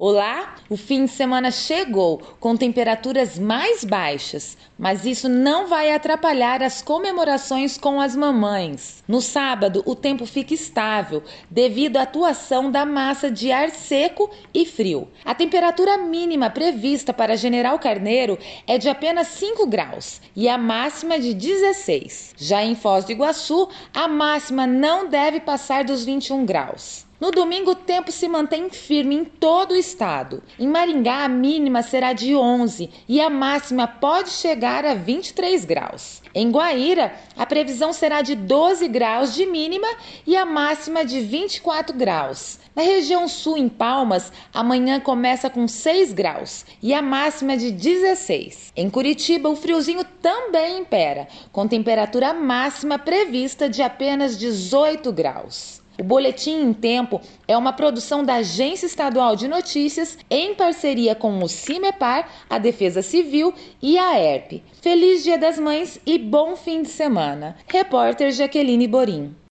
Olá, o fim de semana chegou com temperaturas mais baixas, mas isso não vai atrapalhar as comemorações com as mamães. No sábado, o tempo fica estável devido à atuação da massa de ar seco e frio. A temperatura mínima prevista para General Carneiro é de apenas 5 graus e a máxima de 16. Já em Foz do Iguaçu, a máxima não deve passar dos 21 graus. No domingo, o tempo se mantém firme em todo o estado. Em Maringá, a mínima será de 11 e a máxima pode chegar a 23 graus. Em Guaíra, a previsão será de 12 graus de mínima e a máxima de 24 graus. Na região sul, em Palmas, amanhã começa com 6 graus e a máxima de 16. Em Curitiba, o friozinho também impera, com temperatura máxima prevista de apenas 18 graus. O Boletim em Tempo é uma produção da Agência Estadual de Notícias em parceria com o CIMEPAR, a Defesa Civil e a AERP. Feliz Dia das Mães e bom fim de semana. Repórter Jaqueline Borim.